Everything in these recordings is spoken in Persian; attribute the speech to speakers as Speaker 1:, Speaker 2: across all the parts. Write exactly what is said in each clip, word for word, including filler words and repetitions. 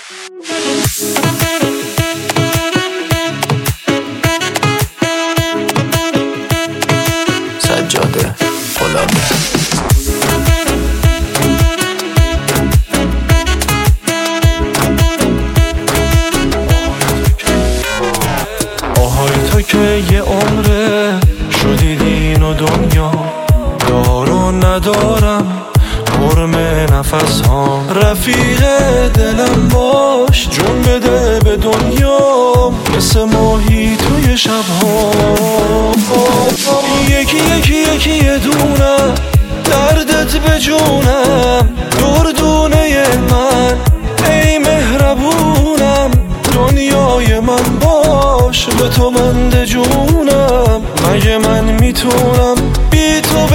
Speaker 1: سجاده غلامی.
Speaker 2: آهای تو که یه عمره شدی دین و دنیا، دار و ندارم حرم نفس ها، رفیق دلم باش جون بده به دنیا، مثل ماهی توی شب ها. یکی یکی یکی یه دونه دردت به جونم، دردونه من ای مهربونم، دنیای من باش به تو بنده جونم، مگه من میتونم بی تو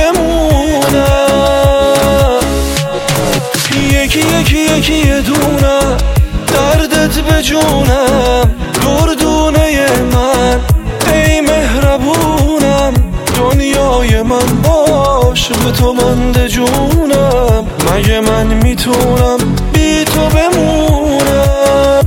Speaker 2: بمونم. یکی یکی یکی یه دونه دردت به جونم، دردونه من ای مهربونم، دنیای من باش به تو بنده جونم، مگه من میتونم بی تو بمونم.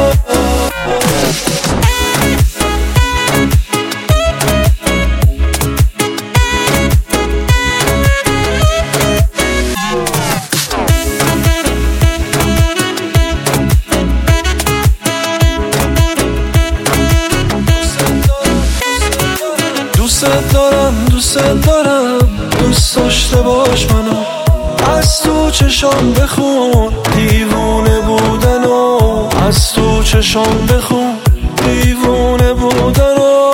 Speaker 2: دوست دارم دوست دارم دوست داشته باش منو، از تو چشام بخون دیوونه بودنو، از تو چشام بخون دیوونه بودنو.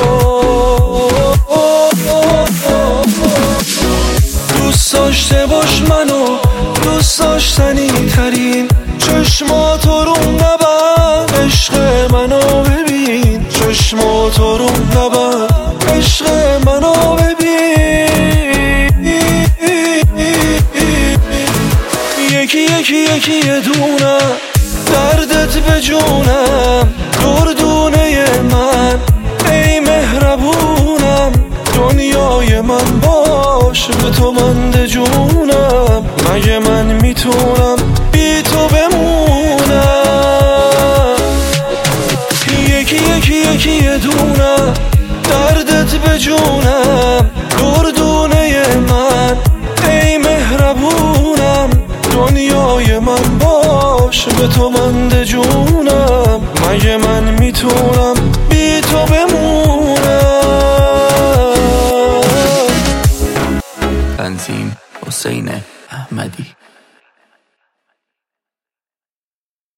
Speaker 2: دوست داشته باش منو، دوست داشتنی ترین چشماتو رو نبند، عشق منو ببین، چشماتو رو نبند، عشق منو ببین. یکی یکی یکی یه دونه دردت به جونم، دردونه من ای مهربونم، دنیای من باش به تو بنده جونم، مگه من میتونم بی تو بمونم. یکی یکی یکی یه دونه دردت به جونم، دردونه من ای مهربونم، دنیای من باش به تو بنده جونم، مگه من میتونم بی تو بمونم.
Speaker 1: تنظیم حسین